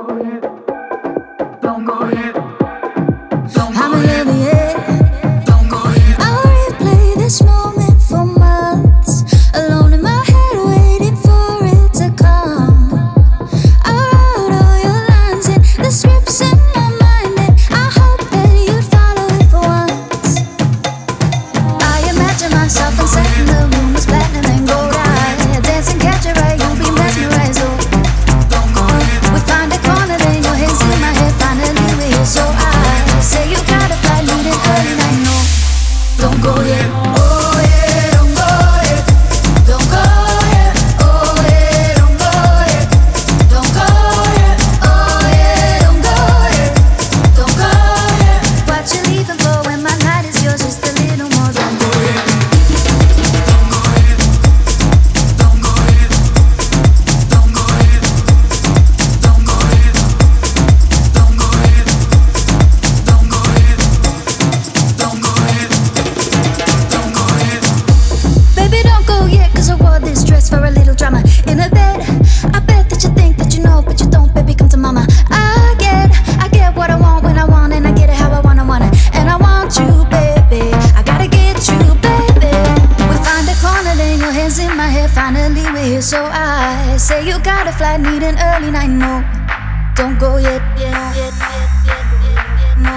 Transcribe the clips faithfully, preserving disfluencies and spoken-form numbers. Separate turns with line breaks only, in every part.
So I say you got a flight, need an early night. No, don't go yet. Yeah, yet, yet, yet, yet. No,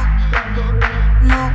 no, no,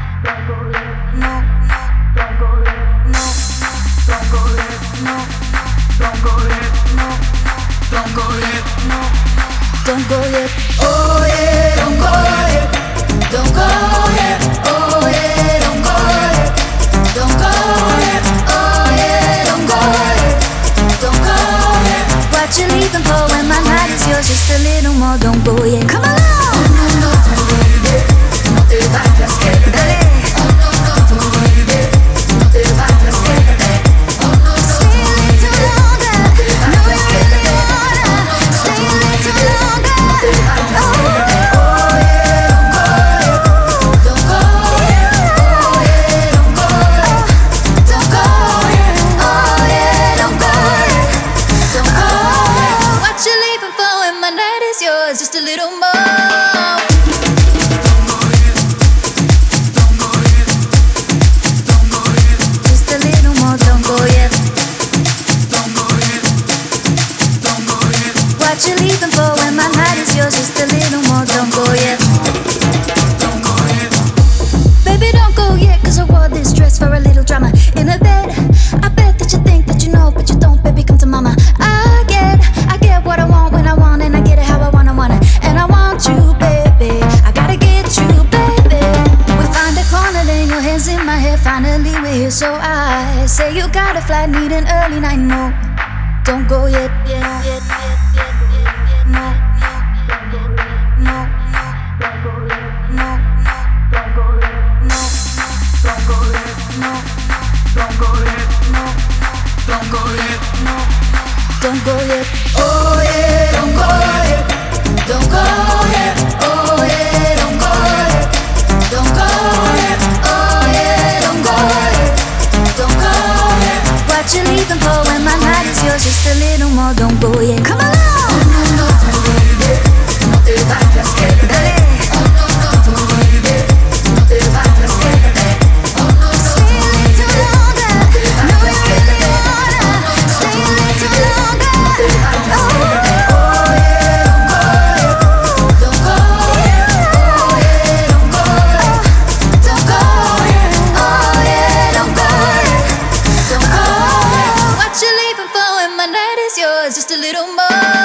no, no, don't go yet. No, don't go yet. No, don't go yet. No, don't go yet. No, don't go yet. Oh yeah, don't go yet. Don't go yet. Oh yeah, don't go yet. Don't go yet. Oh yeah, don't go yet. Don't go yet. What you leaving for when my night is yours? Just a little more, don't go yet. Come along. Oh no, no, baby, no te vayas, quédate. Oh no, no, no, baby, no te vayas, quédate. Oh no, no, stay a little longer. No, you really wanna stay a little longer. Oh yeah, don't go yet. Don't go yet. Oh yeah, don't go yet. Don't go yet. Oh yeah, don't go yet. Don't go yet. What you leaving for when my night is yours? Just a little more. Just a little more, don't go yet. What you leaving for when my night is yours? Just a little more, don't go yet. Baby, don't go yet, cause I wore this dress for a little drama in a bed. I bet that you think that you know, but you don't, baby, come to mama. I get, I get what I want when I want, and I get it how I want, I want it. And I want you, baby, I gotta get you, baby. We find a corner, then your hands in my hair. Finally we're here, so I say you got a flight, need an early night. No, don't go yet. Yeah, yet, yet, yet, yet. No, no, no, no, no, no, don't go yet. No, don't go yet. No, don't go yet. No, don't go yet. Oh yeah, don't go yet. Don't go yet. Oh yeah, don't go yet. Don't go yet. Oh yeah, don't go yet. Don't go yet. What you leaving for when my night is yours? Just a little more, don't go yet. Come along. Oh no, no, baby, no te vayas, quédate. Oh no, no, no, baby, no te vayas, quédate. Oh no, stay a little longer. No, you really wanna stay a little longer. Oh yeah, don't go yet. Oh yeah, don't go yet. Don't go yet. Oh yeah, don't go yet. Don't go yet. What you leaving for when my night is yours? Just a little more.